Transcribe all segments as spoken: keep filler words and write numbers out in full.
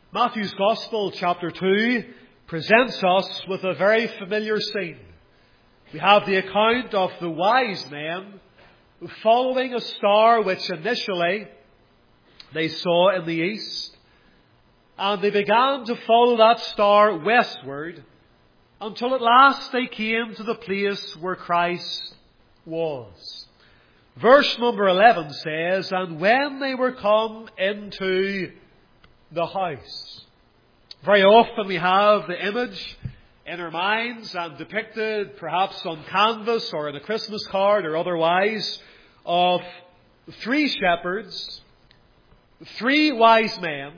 Matthew's Gospel, chapter two, presents us with a very familiar scene. We have the account of the wise men following a star which initially they saw in the east, and they began to follow that star westward until at last they came to the place where Christ was. Verse number eleven says, "And when they were come into the house." Very often we have the image in our minds and depicted perhaps on canvas or in a Christmas card or otherwise of three shepherds, three wise men,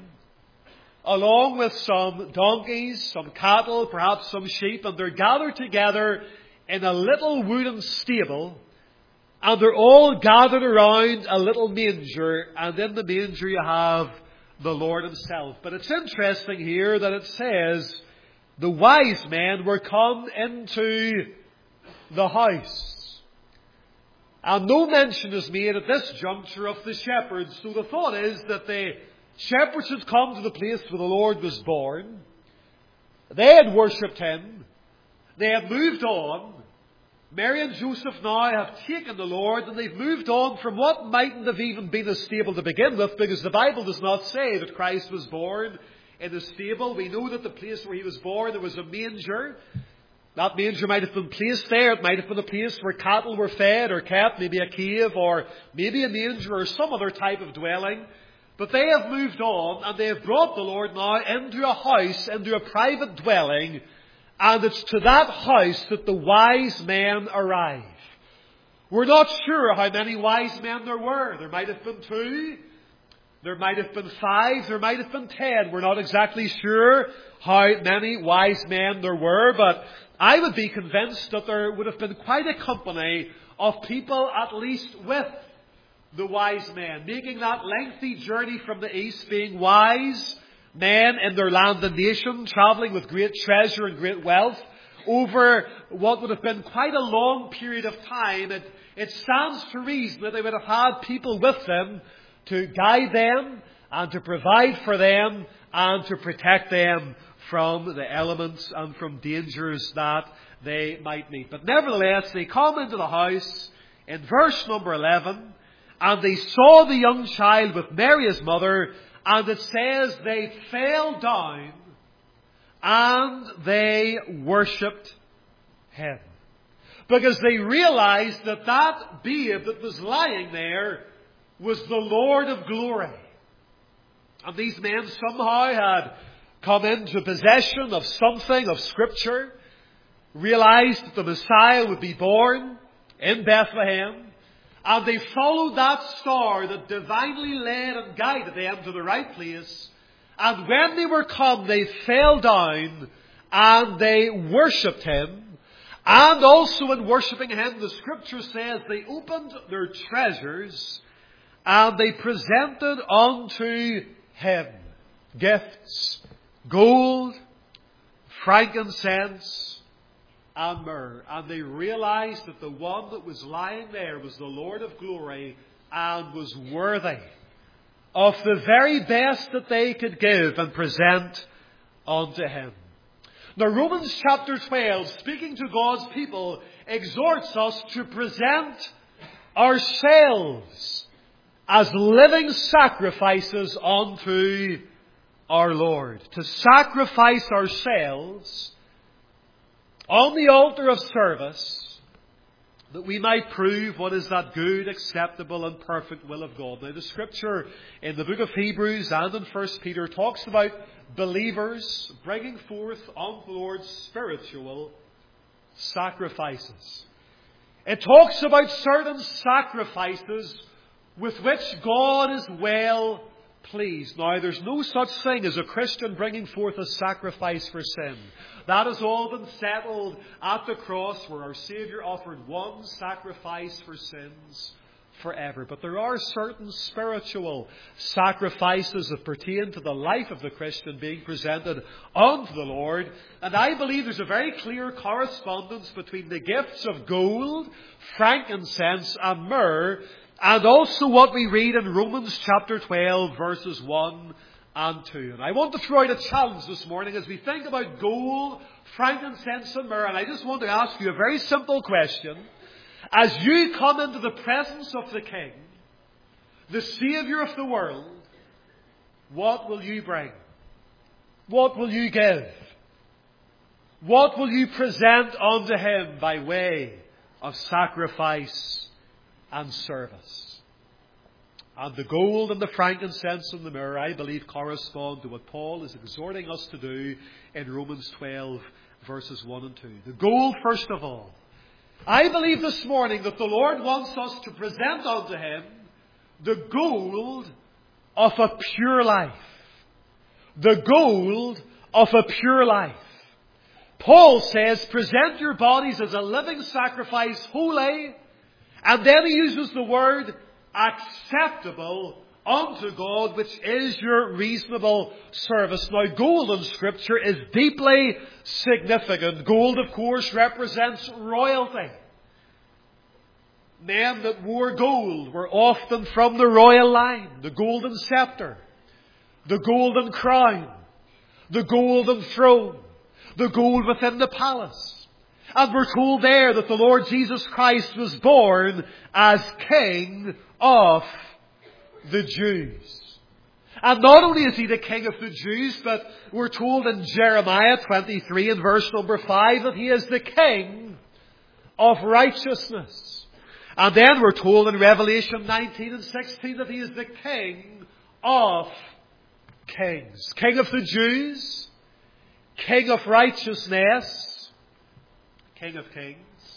along with some donkeys, some cattle, perhaps some sheep, and they're gathered together in a little wooden stable, and they're all gathered around a little manger, and in the manger you have the Lord Himself. But it's interesting here that it says the wise men were come into the house. And no mention is made at this juncture of the shepherds. So the thought is that the shepherds had come to the place where the Lord was born. They had worshipped Him. They had moved on. Mary and Joseph now have taken the Lord, and they've moved on from what mightn't have even been a stable to begin with, because the Bible does not say that Christ was born in a stable. We know that the place where He was born, there was a manger. That manger might have been placed there. It might have been a place where cattle were fed or kept, maybe a cave or maybe a manger or some other type of dwelling. But they have moved on, and they have brought the Lord now into a house, into a private dwelling. And it's to that house that the wise men arrive. We're not sure how many wise men there were. There might have been two. There might have been five. There might have been ten. We're not exactly sure how many wise men there were. But I would be convinced that there would have been quite a company of people at least with the wise men, making that lengthy journey from the east, being wise men in their land and nation, travelling with great treasure and great wealth over what would have been quite a long period of time. It, it stands to reason that they would have had people with them to guide them and to provide for them and to protect them from the elements and from dangers that they might meet. But nevertheless, they come into the house in verse number eleven, and they saw the young child with Mary his mother, and it says they fell down and they worshipped Him. Because they realized that that babe that was lying there was the Lord of glory. And these men somehow had come into possession of something of Scripture, realized that the Messiah would be born in Bethlehem, and they followed that star that divinely led and guided them to the right place. And when they were come, they fell down and they worshipped Him. And also in worshipping Him, the Scripture says they opened their treasures and they presented unto Him gifts, gold, frankincense, and myrrh. And they realized that the one that was lying there was the Lord of glory and was worthy of the very best that they could give and present unto Him. Now Romans chapter twelve, speaking to God's people, exhorts us to present ourselves as living sacrifices unto our Lord. To sacrifice ourselves on the altar of service, that we might prove what is that good, acceptable and perfect will of God. Now the Scripture in the book of Hebrews and in First Peter talks about believers bringing forth unto the Lord spiritual sacrifices. It talks about certain sacrifices with which God is well pleased. Now, there's no such thing as a Christian bringing forth a sacrifice for sin. That has all been settled at the cross, where our Saviour offered one sacrifice for sins forever. But there are certain spiritual sacrifices that pertain to the life of the Christian being presented unto the Lord. And I believe there's a very clear correspondence between the gifts of gold, frankincense and myrrh, and also what we read in Romans chapter twelve, verses one and two. And I want to throw out a challenge this morning as we think about gold, frankincense and myrrh. And I just want to ask you a very simple question. As you come into the presence of the King, the Saviour of the world, what will you bring? What will you give? What will you present unto Him by way of sacrifice and service? And the gold and the frankincense and the myrrh, I believe, correspond to what Paul is exhorting us to do in Romans twelve, verses one and two. The gold, first of all. I believe this morning that the Lord wants us to present unto Him the gold of a pure life. The gold of a pure life. Paul says, present your bodies as a living sacrifice, holy, and then he uses the word acceptable unto God, which is your reasonable service. Now, gold in Scripture is deeply significant. Gold, of course, represents royalty. Men that wore gold were often from the royal line. The golden scepter, the golden crown, the golden throne, the gold within the palace. And we're told there that the Lord Jesus Christ was born as King of the Jews. And not only is He the King of the Jews, but we're told in Jeremiah twenty-three and verse number five that He is the King of righteousness. And then we're told in Revelation nineteen and sixteen that He is the King of kings. King of the Jews, King of righteousness, King of kings.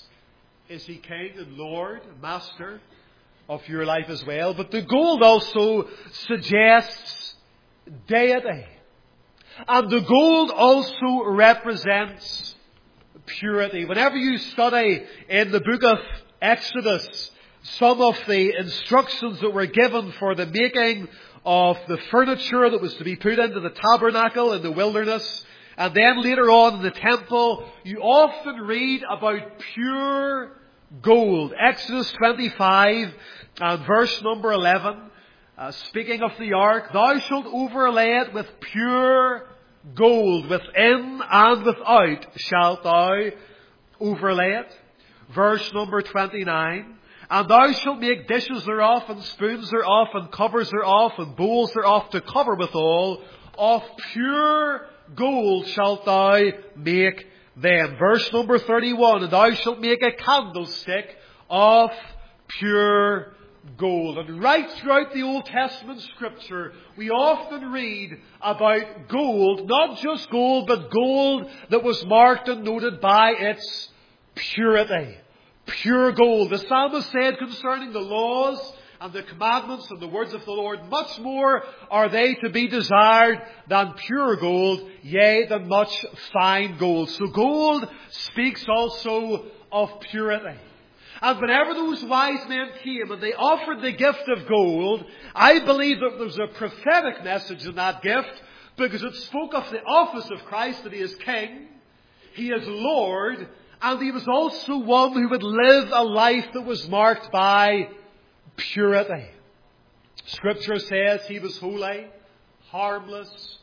Is He King and Lord, Master of your life as well? But the gold also suggests deity. And the gold also represents purity. Whenever you study in the book of Exodus some of the instructions that were given for the making of the furniture that was to be put into the tabernacle in the wilderness, and then later on in the temple, you often read about pure gold. Exodus twenty-five and verse number eleven, uh, speaking of the ark, thou shalt overlay it with pure gold, within and without shalt thou overlay it. Verse number twenty-nine, and thou shalt make dishes thereof, and spoons thereof, and covers thereof, and bowls thereof to cover withal. Of pure gold shalt thou make them. Verse number thirty-one, and thou shalt make a candlestick of pure gold. And right throughout the Old Testament Scripture, we often read about gold, not just gold, but gold that was marked and noted by its purity. Pure gold. The psalmist said concerning the laws and the commandments and the words of the Lord, much more are they to be desired than pure gold, yea, than much fine gold. So gold speaks also of purity. And whenever those wise men came and they offered the gift of gold, I believe that there was a prophetic message in that gift, because it spoke of the office of Christ, that He is King, He is Lord, and He was also one who would live a life that was marked by purity. Scripture says He was holy, harmless,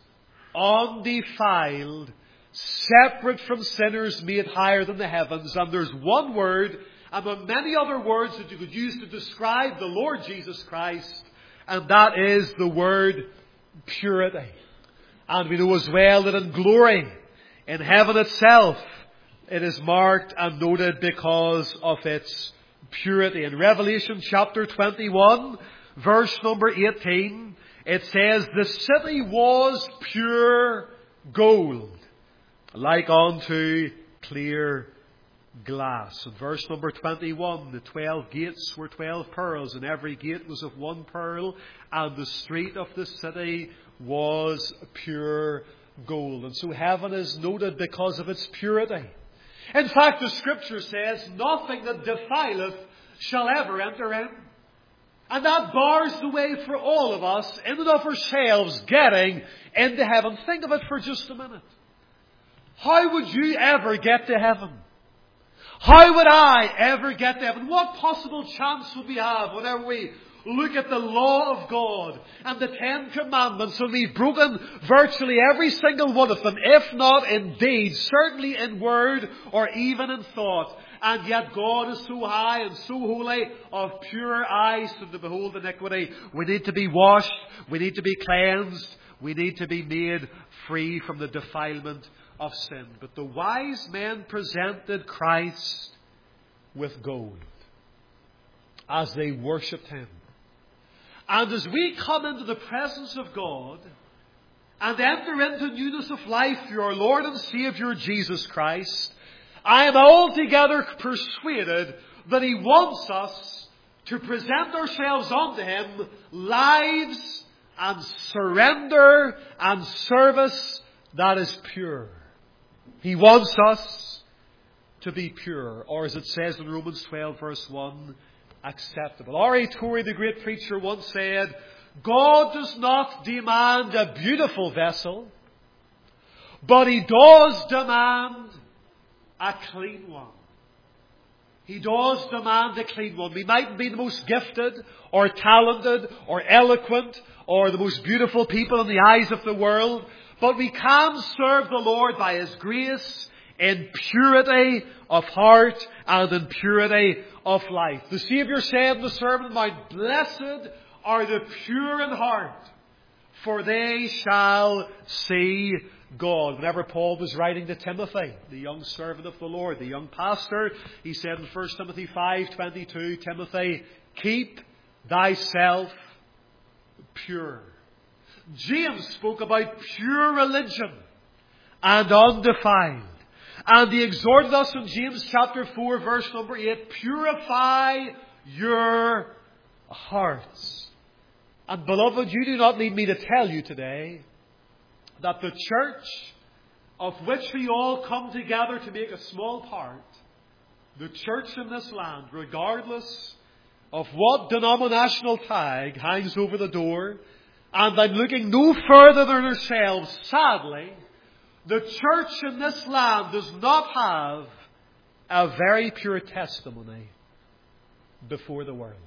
undefiled, separate from sinners, made higher than the heavens. And there's one word among many other words that you could use to describe the Lord Jesus Christ, and that is the word purity. And we know as well that in glory, in heaven itself, it is marked and noted because of its purity. In Revelation chapter twenty-one, verse number eighteen, it says, the city was pure gold, like unto clear glass. In verse number twenty-one, the twelve gates were twelve pearls, and every gate was of one pearl, and the street of the city was pure gold. And so heaven is noted because of its purity. In fact, the Scripture says, nothing that defileth shall ever enter in. And that bars the way for all of us, in and of ourselves, getting into heaven. Think of it for just a minute. How would you ever get to heaven? How would I ever get to heaven? What possible chance would we have whenever we look at the law of God and the Ten Commandments, and we've broken virtually every single one of them, if not in deed, certainly in word or even in thought. And yet God is so high and so holy, of pure eyes to behold iniquity. We need to be washed. We need to be cleansed. We need to be made free from the defilement of sin. But the wise men presented Christ with gold as they worshipped Him. And as we come into the presence of God and enter into newness of life through our Lord and Saviour Jesus Christ, I am altogether persuaded that He wants us to present ourselves unto Him lives and surrender and service that is pure. He wants us to be pure, or as it says in Romans twelve verse one, acceptable. R A Torrey, the great preacher, once said, God does not demand a beautiful vessel, but He does demand a clean one. He does demand a clean one. We mightn't be the most gifted or talented or eloquent or the most beautiful people in the eyes of the world, but we can serve the Lord by His grace in purity of heart and in purity of life. The Saviour said in the Sermon on the Mount, blessed are the pure in heart, for they shall see God. Whenever Paul was writing to Timothy, the young servant of the Lord, the young pastor, he said in First Timothy five twenty-two, Timothy, keep thyself pure. James spoke about pure religion and undefiled. And he exhorted us in James chapter four verse number eight, purify your hearts. And beloved, you do not need me to tell you today that the church of which we all come together to make a small part, the church in this land, regardless of what denominational tag hangs over the door, and I'm looking no further than ourselves, sadly, the church in this land does not have a very pure testimony before the world.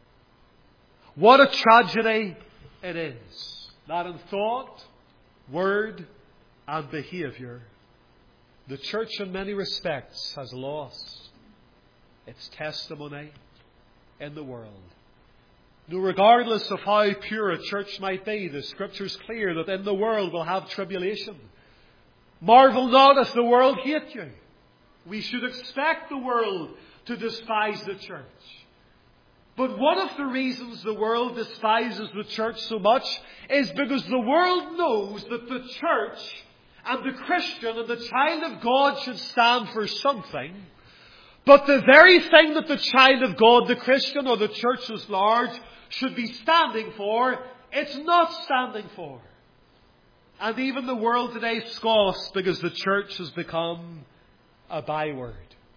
What a tragedy it is that in thought, word and behaviour, the church in many respects has lost its testimony in the world. No, regardless of how pure a church might be, the Scripture is clear that in the world we'll have tribulation. Marvel not if the world hate you. We should expect the world to despise the church. But one of the reasons the world despises the church so much is because the world knows that the church and the Christian and the child of God should stand for something. But the very thing that the child of God, the Christian or the church as large, should be standing for, it's not standing for. And even the world today scoffs because the church has become a byword.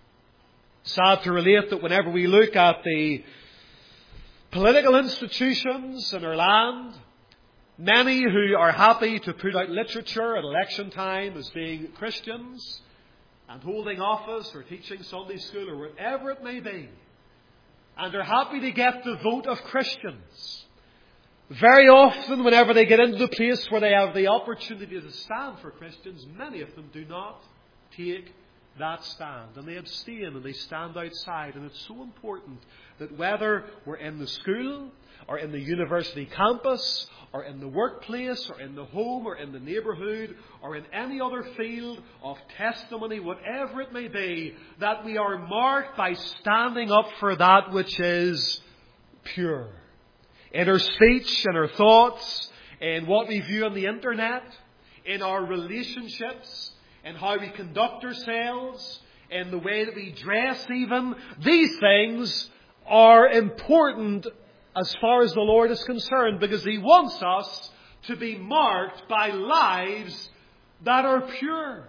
Sad to relate that whenever we look at the political institutions in our land, many who are happy to put out literature at election time as being Christians and holding office or teaching Sunday school or whatever it may be, and are happy to get the vote of Christians, very often whenever they get into the place where they have the opportunity to stand for Christians, many of them do not take that stand, and they abstain and they stand outside. And it's so important that whether we're in the school or in the university campus or in the workplace or in the home or in the neighbourhood or in any other field of testimony, whatever it may be, that we are marked by standing up for that which is pure. In our speech, in our thoughts, in what we view on the internet, in our relationships, in how we conduct ourselves, in the way that we dress even. These things are important as far as the Lord is concerned, because He wants us to be marked by lives that are pure.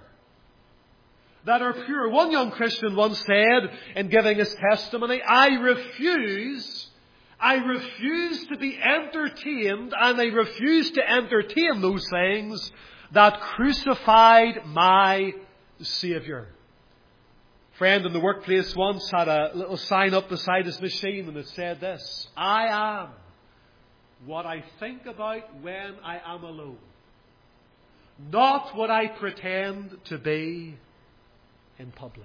That are pure. One young Christian once said in giving his testimony, I refuse, I refuse to be entertained, and I refuse to entertain those things that crucified my Saviour. A friend in the workplace once had a little sign up beside his machine, and it said this: I am what I think about when I am alone, not what I pretend to be in public.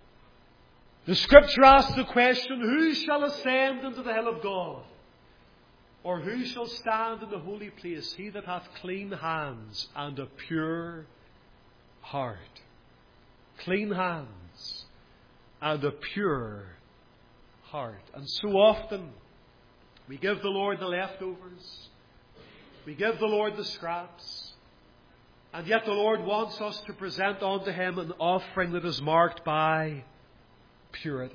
The Scripture asks the question, who shall ascend into the hill of God? Or who shall stand in the holy place? He that hath clean hands and a pure heart. Clean hands and a pure heart. And so often we give the Lord the leftovers. We give the Lord the scraps. And yet the Lord wants us to present unto Him an offering that is marked by purity.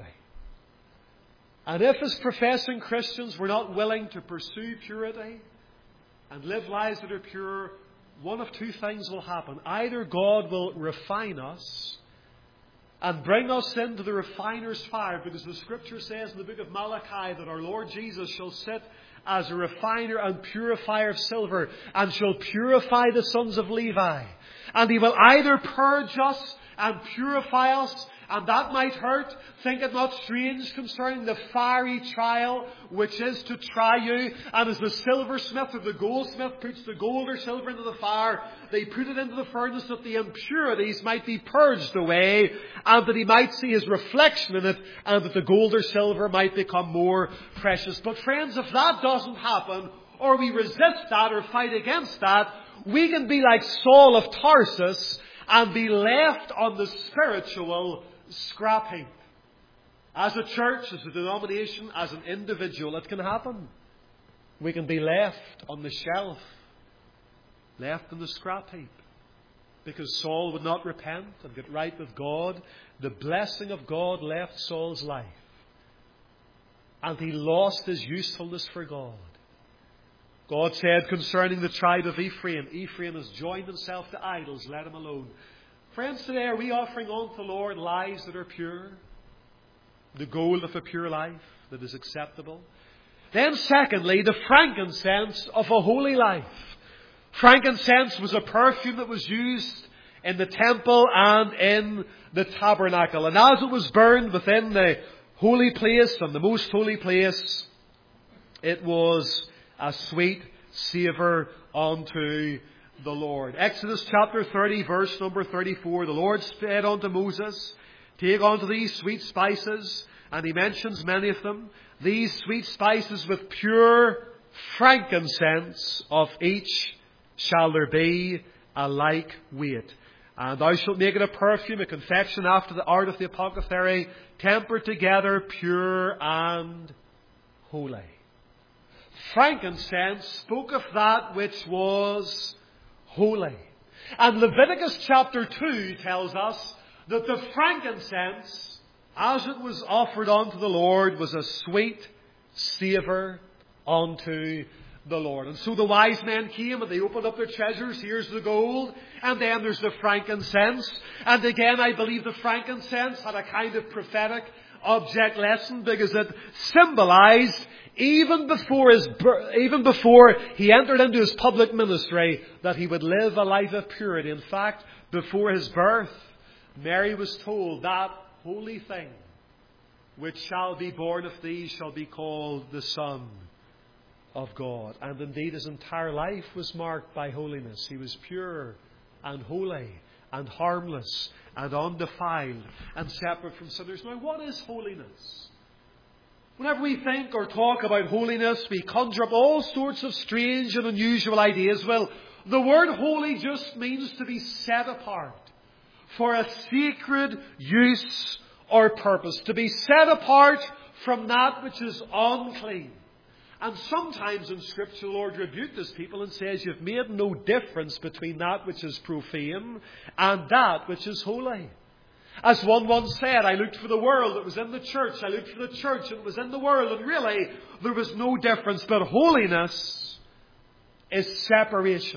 And if as professing Christians we're not willing to pursue purity and live lives that are pure, one of two things will happen. Either God will refine us and bring us into the refiner's fire, because the Scripture says in the book of Malachi that our Lord Jesus shall sit as a refiner and purifier of silver, and shall purify the sons of Levi. And He will either purge us and purify us, and that might hurt. Think it not strange concerning the fiery trial which is to try you. And as the silversmith or the goldsmith puts the gold or silver into the fire, they put it into the furnace that the impurities might be purged away, and that he might see his reflection in it, and that the gold or silver might become more precious. But friends, if that doesn't happen, or we resist that or fight against that, we can be like Saul of Tarsus and be left on the spiritual scrap heap. As a church, as a denomination, as an individual, it can happen. We can be left on the shelf, left on the scrap heap. Because Saul would not repent and get right with God. The blessing of God left Saul's life. And he lost his usefulness for God. God said concerning the tribe of Ephraim, Ephraim has joined himself to idols, let him alone. Friends, today are we offering unto the Lord lives that are pure? The gold of a pure life that is acceptable? Then secondly, the frankincense of a holy life. Frankincense was a perfume that was used in the temple and in the tabernacle. And as it was burned within the holy place and the most holy place, it was a sweet savour unto the Lord. Exodus chapter thirty, verse number thirty-four. The Lord said unto Moses, take unto these sweet spices, and He mentions many of them, these sweet spices with pure frankincense, of each shall there be a like weight. And thou shalt make it a perfume, a confection after the art of the apothecary, tempered together, pure and holy. Frankincense spoke of that which was holy. And Leviticus chapter two tells us that the frankincense, as it was offered unto the Lord, was a sweet savour unto the Lord. And so the wise men came and they opened up their treasures. Here's the gold. And then there's the frankincense. And again, I believe the frankincense had a kind of prophetic object lesson, because it symbolized, even before his, even before he entered into his public ministry, that he would live a life of purity. In fact, before his birth, Mary was told, that holy thing which shall be born of thee shall be called the Son of God. And indeed his entire life was marked by holiness. He was pure and holy and harmless and undefiled and separate from sinners. Now, what is holiness? Whenever we think or talk about holiness, we conjure up all sorts of strange and unusual ideas. Well, the word holy just means to be set apart for a sacred use or purpose. To be set apart from that which is unclean. And sometimes in Scripture, the Lord rebuked His people and says, you've made no difference between that which is profane and that which is holy. As one once said, I looked for the world, it was in the church. I looked for the church, it was in the world. And really, there was no difference. But holiness is separation.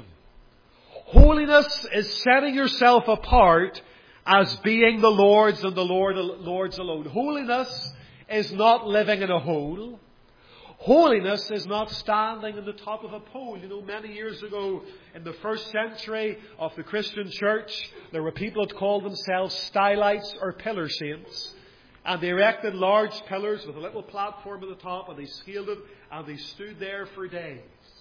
Holiness is setting yourself apart as being the Lord's and the Lord, Lord's alone. Holiness is not living in a hole. Holiness is not standing on the top of a pole. You know, many years ago, in the first century of the Christian church, there were people that called themselves stylites or pillar saints. And they erected large pillars with a little platform at the top, and they scaled it, and they stood there for days.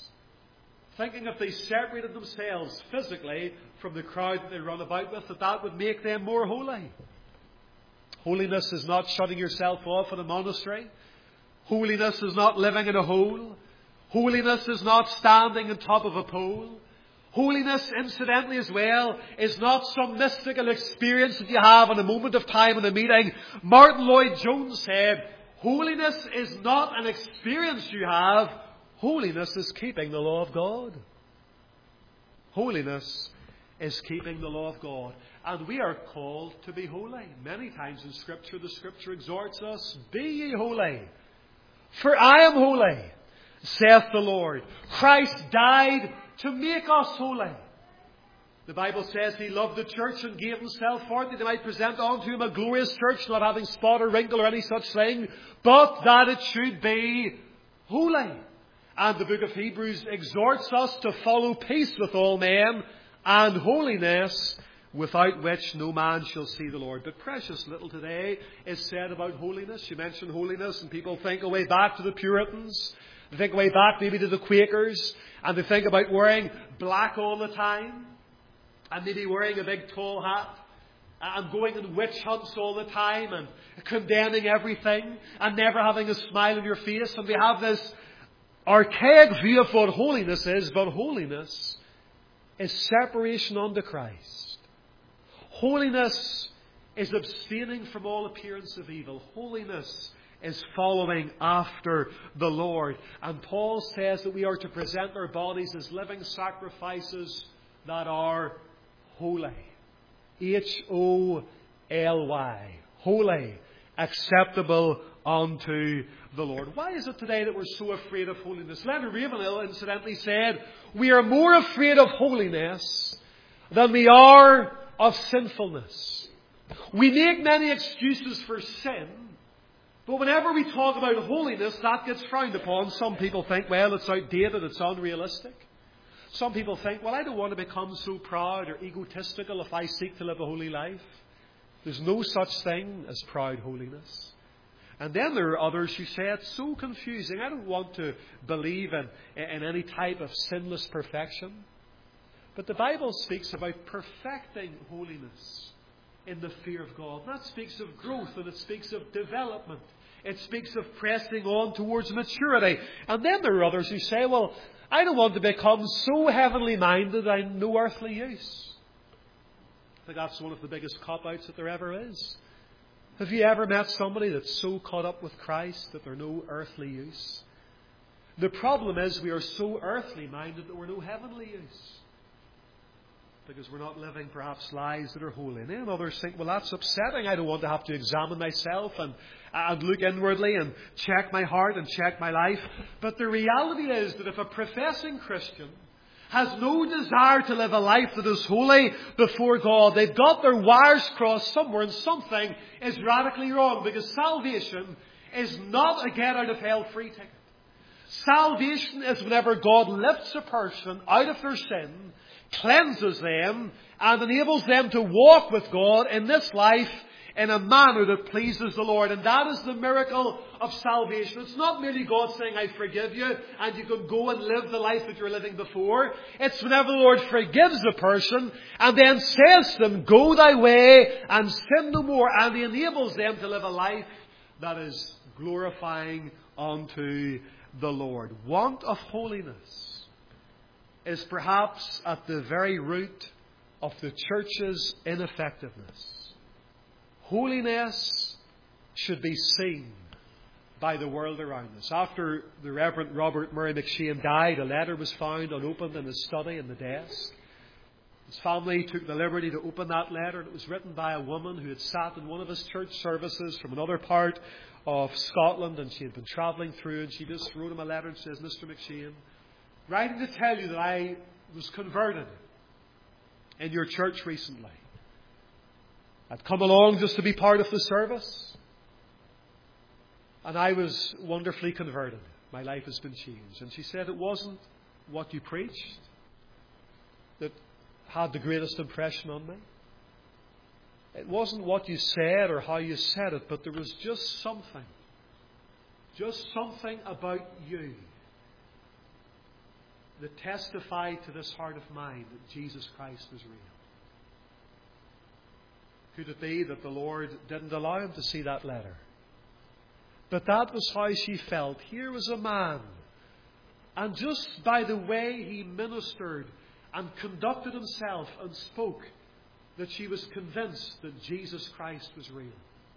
thinking if they separated themselves physically from the crowd that they run about with, that that would make them more holy. Holiness is not shutting yourself off in a monastery. Holiness is not living in a hole. Holiness is not standing on top of a pole. Holiness, incidentally as well, is not some mystical experience that you have in a moment of time in a meeting. Martin Lloyd-Jones said, holiness is not an experience you have. Holiness is keeping the law of God. Holiness is keeping the law of God. And we are called to be holy. Many times in Scripture, the Scripture exhorts us, be ye holy, for I am holy, saith the Lord. Christ died to make us holy. The Bible says He loved the church and gave Himself for it, that He might present unto Him a glorious church, not having spot or wrinkle or any such thing, but that it should be holy. And the book of Hebrews exhorts us to follow peace with all men and holiness, without which no man shall see the Lord. But precious little today is said about holiness. You mention holiness and people think away back to the Puritans. They think way back maybe to the Quakers, and they think about wearing black all the time, and maybe wearing a big tall hat, and going on witch hunts all the time, and condemning everything, and never having a smile on your face. And we have this archaic view of what holiness is, but holiness is separation unto Christ. Holiness is abstaining from all appearance of evil. Holiness is following after the Lord. And Paul says that we are to present our bodies as living sacrifices that are holy. H O L Y. Holy. Acceptable unto the Lord. Why is it today that we're so afraid of holiness? Leonard Ravenhill incidentally said, we are more afraid of holiness than we are of sinfulness. We make many excuses for sin, but whenever we talk about holiness, that gets frowned upon. Some people think, well, it's outdated, it's unrealistic. Some people think, well, I don't want to become so proud or egotistical if I seek to live a holy life. There's no such thing as proud holiness. And then there are others who say it's so confusing. I don't want to believe in, in any type of sinless perfection. But the Bible speaks about perfecting holiness in the fear of God. And that speaks of growth, and it speaks of development. It speaks of pressing on towards maturity. And then there are others who say, well, I don't want to become so heavenly minded I'm no earthly use. I think that's one of the biggest cop-outs that there ever is. Have you ever met somebody that's so caught up with Christ that they're no earthly use? The problem is we are so earthly minded that we're no heavenly use, because we're not living perhaps lives that are holy. And then others think, well, that's upsetting. I don't want to have to examine myself and, and look inwardly and check my heart and check my life. But the reality is that if a professing Christian has no desire to live a life that is holy before God, they've got their wires crossed somewhere, and something is radically wrong, because salvation is not a get out of hell free ticket. Salvation is whenever God lifts a person out of their sin, cleanses them, and enables them to walk with God in this life in a manner that pleases the Lord. And that is the miracle of salvation. It's not merely God saying, I forgive you, and you can go and live the life that you were living before. It's whenever the Lord forgives a person and then says to them, go thy way and sin no more, and He enables them to live a life that is glorifying unto the Lord. Want of holiness is perhaps at the very root of the church's ineffectiveness. Holiness should be seen by the world around us. After the Reverend Robert Murray McShane died, a letter was found unopened in his study in the desk. His family took the liberty to open that letter, and it was written by a woman who had sat in one of his church services from another part of Scotland, and she had been travelling through, and she just wrote him a letter and says, Mister McShane, writing to tell you that I was converted in your church recently. I'd come along just to be part of the service, and I was wonderfully converted. My life has been changed. And she said it wasn't what you preached that had the greatest impression on me. It wasn't what you said or how you said it, but there was just something, just something about you that testified to this heart of mine that Jesus Christ was real. Could it be that the Lord didn't allow him to see that letter? But that was how she felt. Here was a man, and just by the way he ministered and conducted himself and spoke, that she was convinced that Jesus Christ was real.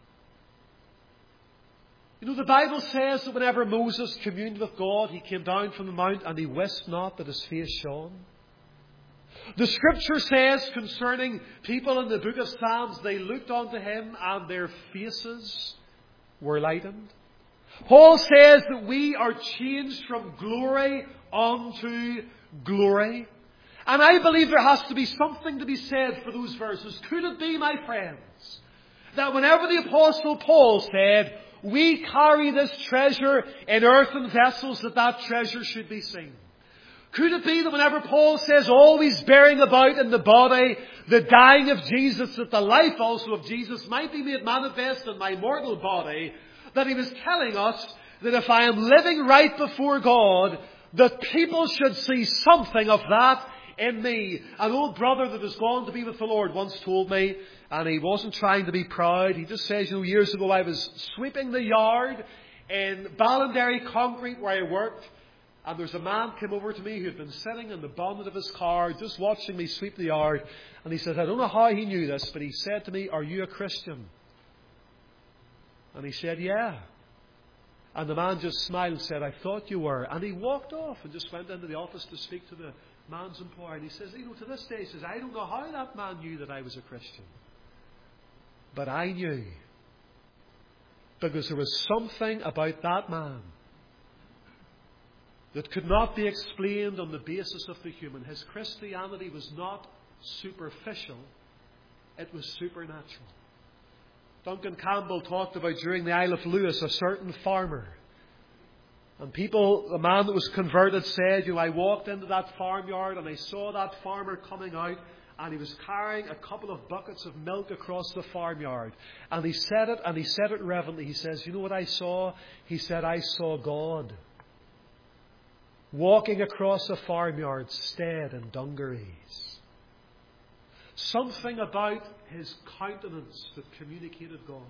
You know, the Bible says that whenever Moses communed with God, he came down from the mount and he wist not that his face shone. The Scripture says concerning people in the book of Psalms, they looked unto him and their faces were lightened. Paul says that we are changed from glory unto glory. And I believe there has to be something to be said for those verses. Could it be, my friends, that whenever the Apostle Paul said, we carry this treasure in earthen vessels, that that treasure should be seen? Could it be that whenever Paul says, always bearing about in the body the dying of Jesus, that the life also of Jesus might be made manifest in my mortal body, that he was telling us that if I am living right before God, that people should see something of that in me? An old brother that has gone to be with the Lord once told me, and he wasn't trying to be proud, he just says, you know, years ago I was sweeping the yard in Ballandary Concrete where I worked, and there's a man came over to me who had been sitting in the bonnet of his car just watching me sweep the yard, and he said, I don't know how he knew this, but he said to me, are you a Christian? And he said, yeah. And the man just smiled and said, I thought you were. And he walked off and just went into the office to speak to the man's employer. And he says, you know, to this day, he says, I don't know how that man knew that I was a Christian. But I knew. Because there was something about that man that could not be explained on the basis of the human. His Christianity was not superficial. It was supernatural. Duncan Campbell talked about during the Isle of Lewis a certain farmer. And people, the man that was converted said, you know, I walked into that farmyard and I saw that farmer coming out and he was carrying a couple of buckets of milk across the farmyard. And he said it, and he said it reverently. He says, you know what I saw? He said, I saw God walking across a farmyard, staid in dungarees. Something about his countenance that communicated God.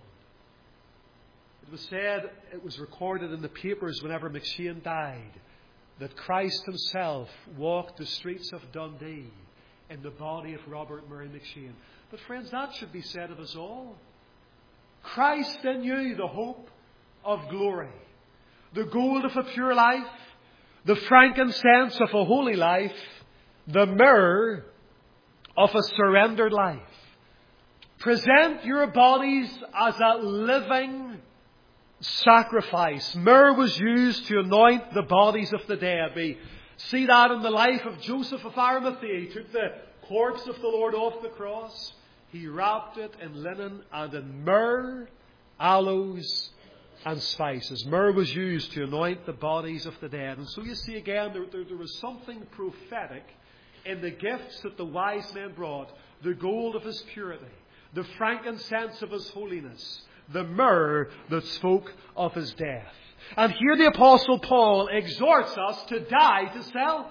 It was said, it was recorded in the papers whenever McShane died, that Christ himself walked the streets of Dundee in the body of Robert Murray McShane. But friends, that should be said of us all. Christ in you, the hope of glory, the gold of a pure life, the frankincense of a holy life, the myrrh of a surrendered life. Present your bodies as a living sacrifice. Myrrh was used to anoint the bodies of the dead. We see that in the life of Joseph of Arimathea. He took the corpse of the Lord off the cross. He wrapped it in linen and in myrrh, aloes, and spices. Myrrh was used to anoint the bodies of the dead. And so you see again, there, there, there was something prophetic in the gifts that the wise men brought. The gold of his purity, the frankincense of his holiness, the myrrh that spoke of his death. And here the Apostle Paul exhorts us to die to self.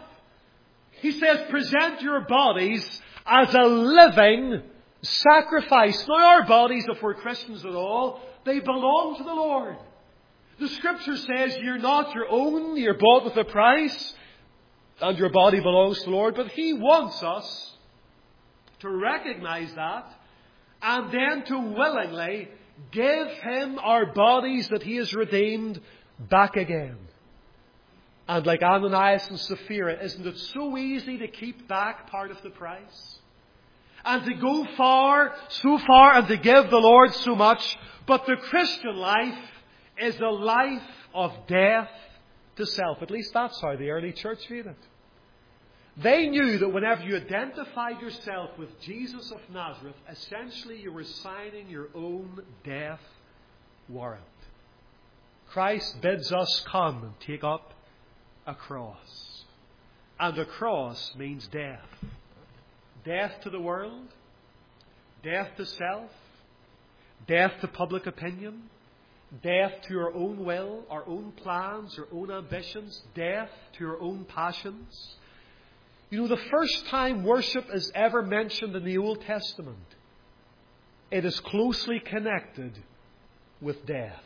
He says, present your bodies as a living sacrifice. Now our bodies, if we're Christians at all, they belong to the Lord. The Scripture says you're not your own, you're bought with a price, and your body belongs to the Lord. But He wants us to recognize that and then to willingly give Him our bodies that He has redeemed back again. And like Ananias and Sapphira, isn't it so easy to keep back part of the price? And to go far, so far, and to give the Lord so much. But the Christian life is a life of death to self. At least that's how the early church viewed it. They knew that whenever you identified yourself with Jesus of Nazareth, essentially you were signing your own death warrant. Christ bids us come and take up a cross. And a cross means death. Death to the world, death to self, death to public opinion, death to our own will, our own plans, our own ambitions, death to our own passions, You know, the first time worship is ever mentioned in the Old Testament, it is closely connected with death.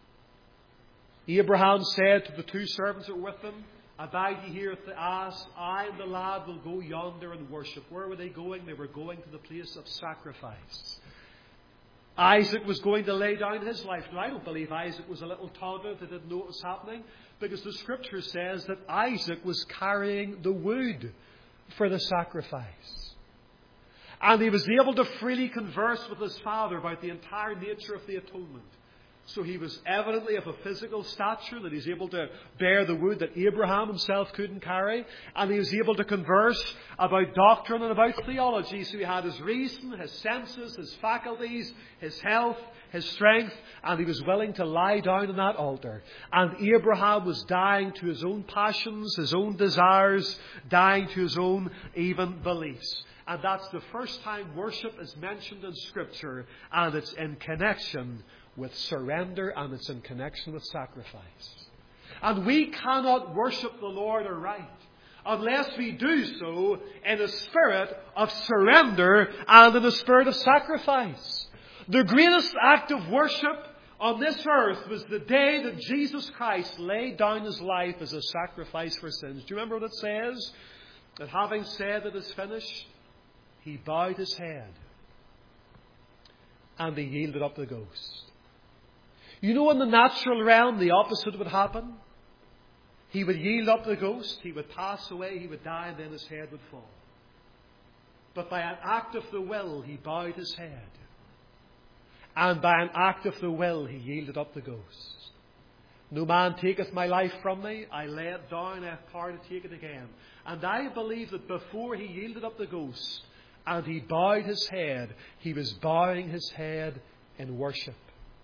Abraham said to the two servants that were with him, "Abide ye here at the ass, I and the lad will go yonder and worship." Where were they going? They were going to the place of sacrifice. Isaac was going to lay down his life. Now, I don't believe Isaac was a little toddler that didn't know what was happening, because the Scripture says that Isaac was carrying the wood for the sacrifice. And he was able to freely converse with his father about the entire nature of the atonement. So he was evidently of a physical stature, that he's able to bear the wood that Abraham himself couldn't carry. And he was able to converse about doctrine and about theology. So he had his reason, his senses, his faculties, his health, his strength. And he was willing to lie down on that altar. And Abraham was dying to his own passions, his own desires, dying to his own even beliefs. And that's the first time worship is mentioned in Scripture. And it's in connection with surrender, and it's in connection with sacrifice. And we cannot worship the Lord aright unless we do so in a spirit of surrender and in a spirit of sacrifice. The greatest act of worship on this earth was the day that Jesus Christ laid down his life as a sacrifice for sins. Do you remember what it says? That having said it is finished, he bowed his head and he yielded up the ghost. You know, in the natural realm, the opposite would happen. He would yield up the ghost, he would pass away, he would die, and then his head would fall. But by an act of the will, he bowed his head. And by an act of the will, he yielded up the ghost. No man taketh my life from me, I lay it down, I have power to take it again. And I believe that before he yielded up the ghost and he bowed his head, he was bowing his head in worship,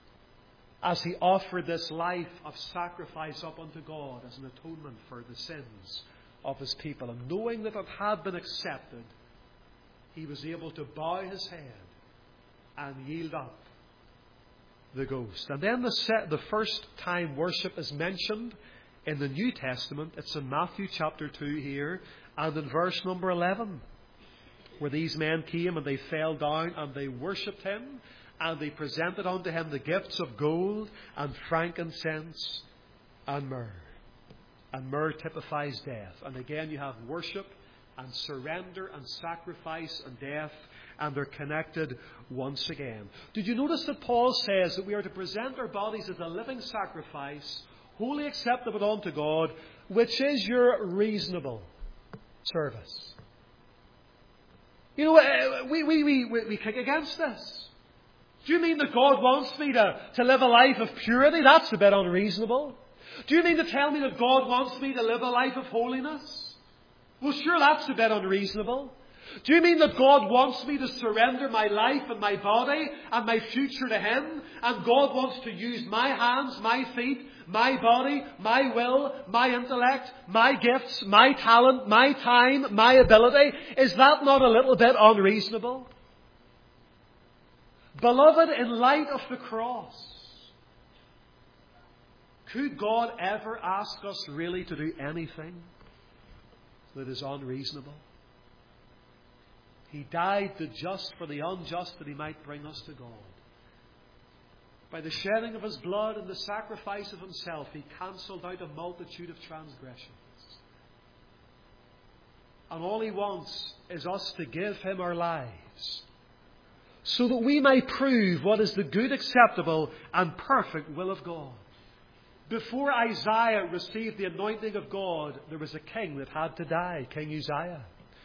as he offered this life of sacrifice up unto God as an atonement for the sins of his people. And knowing that it had been accepted, he was able to bow his head and yield up the ghost. And then the, set, the first time worship is mentioned in the New Testament. It's in Matthew chapter two here, and in verse number eleven, where these men came and they fell down and they worshipped him. And they presented unto him the gifts of gold and frankincense and myrrh. And myrrh typifies death. And again you have worship and surrender and sacrifice and death. And they're connected once again. Did you notice that Paul says that we are to present our bodies as a living sacrifice, wholly acceptable unto God, which is your reasonable service? You know, we, we, we, we kick against this. Do you mean that God wants me to, to live a life of purity? That's a bit unreasonable. Do you mean to tell me that God wants me to live a life of holiness? Well, sure, that's a bit unreasonable. Do you mean that God wants me to surrender my life and my body and my future to him? And God wants to use my hands, my feet, my body, my will, my intellect, my gifts, my talent, my time, my ability? Is that not a little bit unreasonable? Beloved, in light of the cross, could God ever ask us really to do anything that is unreasonable? He died the just for the unjust, that he might bring us to God. By the shedding of his blood and the sacrifice of himself, he cancelled out a multitude of transgressions. And all he wants is us to give him our lives, so that we may prove what is the good, acceptable, and perfect will of God. Before Isaiah received the anointing of God, there was a king that had to die, King Uzziah.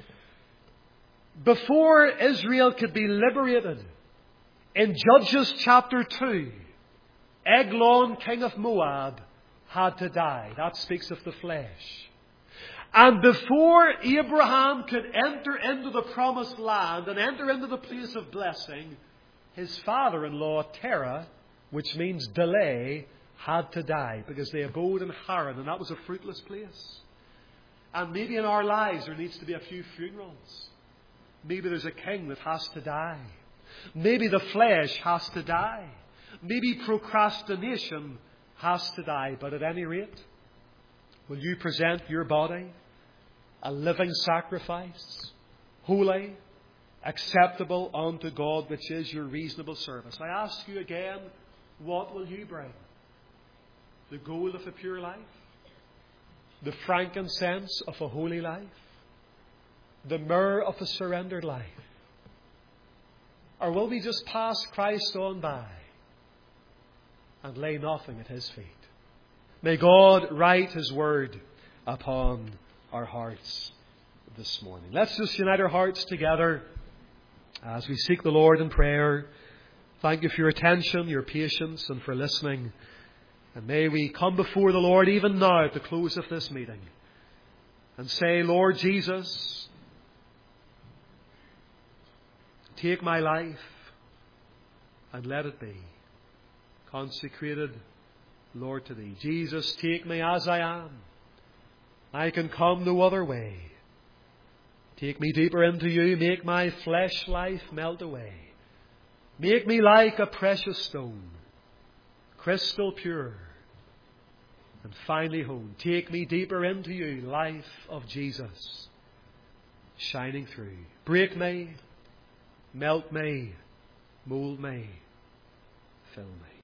Before Israel could be liberated, in Judges chapter two, Eglon, king of Moab, had to die. That speaks of the flesh. And before Abraham could enter into the promised land and enter into the place of blessing, his father-in-law Terah, which means delay, had to die, because they abode in Haran, and that was a fruitless place. And maybe in our lives there needs to be a few funerals. Maybe there's a king that has to die. Maybe the flesh has to die. Maybe procrastination has to die. But at any rate, will you present your body a living sacrifice, holy, acceptable unto God, which is your reasonable service. I ask you again, what will you bring? The gold of a pure life? The frankincense of a holy life? The myrrh of a surrendered life? Or will we just pass Christ on by and lay nothing at His feet? May God write His word upon our hearts this morning. Let's just unite our hearts together as we seek the Lord in prayer. Thank you for your attention, your patience, and for listening. And may we come before the Lord even now at the close of this meeting and say, Lord Jesus, take my life and let it be consecrated, Lord, to Thee. Jesus, take me as I am. I can come no other way. Take me deeper into You. Make my flesh life melt away. Make me like a precious stone, crystal pure and finely honed. Take me deeper into You, life of Jesus shining through. Break me, melt me, mould me, fill me.